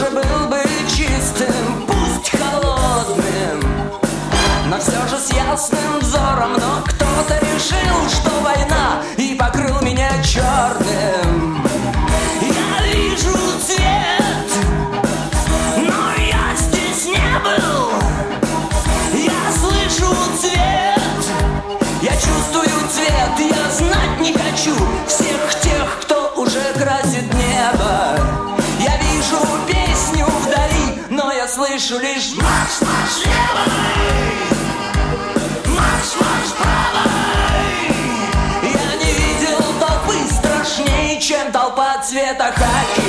тоже был бы чистым, пусть холодным, но все же с ясным взором. Но кто-то решил, что война, и покрыл меня черным. Я вижу цвет, но я здесь не был. Я слышу цвет, я чувствую цвет. Я знать не хочу всех тех, кто уже красит небо. Я вижу песню вдали, но я слышу лишь марш, марш левой, марш, марш правой. Я не видел толпы страшнее, чем толпа цвета хаки.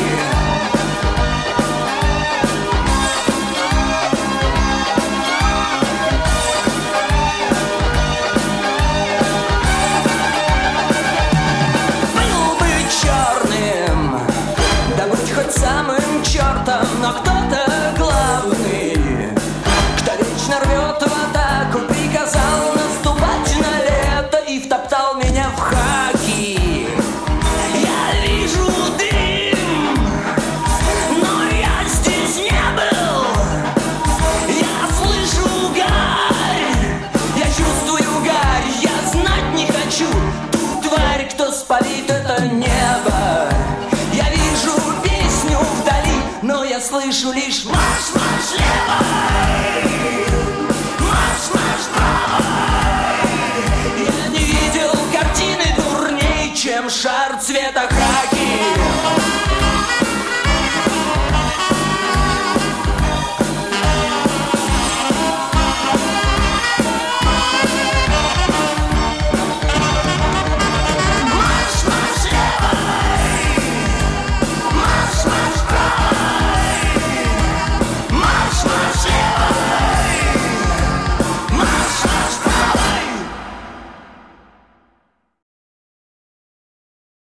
Самым чертом, но кто-то главный, кто вечно рвет в атаку, приказал наступать на лето и втоптал меня в хаки. Я вижу дым, но я здесь не был. Я слышу гарь, я чувствую гарь. Я знать не хочу ту тварь, кто спалит это небо. Я вижу песню вдали, но я слышу лишь марш, марш левой, марш, марш правой. Я не видел картины дурней, чем шар цвета хаки.